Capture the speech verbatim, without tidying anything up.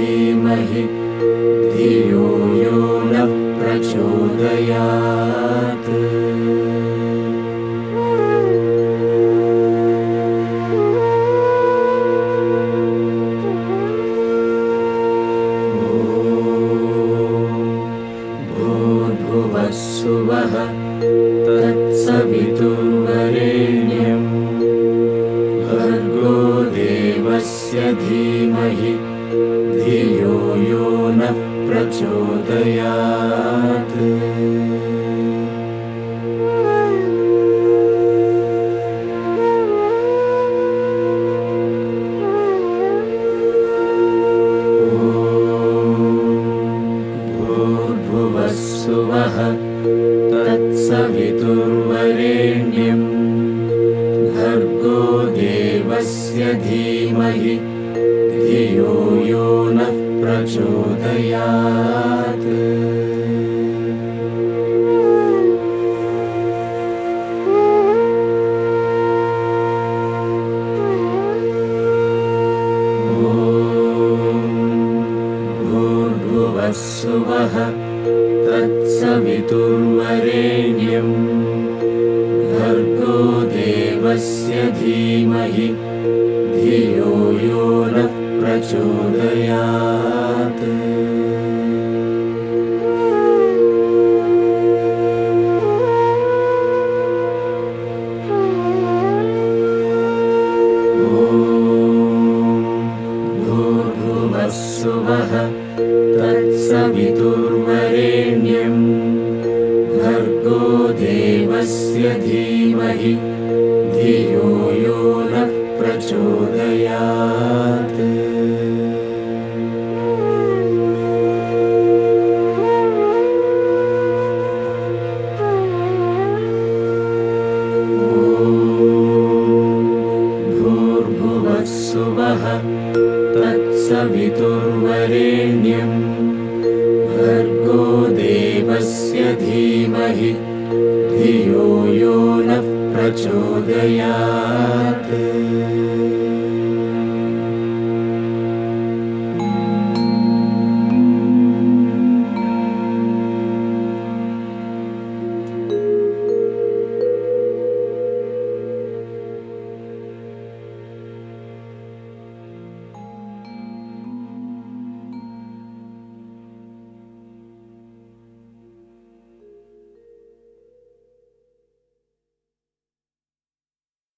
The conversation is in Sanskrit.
धीमहि धियो यो नः प्रचोदयात्। भूर्भुवस्सुवः तत्सवितुर्वरेण्यं भर्गो देवस्य धीमहि धियो यो नः प्रचोदयात्। भूर्भुवस्सुवः तत्सवितुर्वरेण्यं भर्गो देवस्य धीमहि धियो यो नः प्रचोदयात्। भूर्भुवस्सुवः तत्सवितुर्वरेण्यं भर्गो देवस्य धीमहि धियो यो नः प्रचोदयात्। भूर्भुवस्सुवः तत्सवितुर्वरेण्यं भर्गो देवस्य धीमहि धियो यो नः प्रचोदयात्। भूर्भुवस्सुवः तत्सवितुर्वरेण्यं भर्गो देवस्य धीमहि धियो यो नः प्रचोदयात्।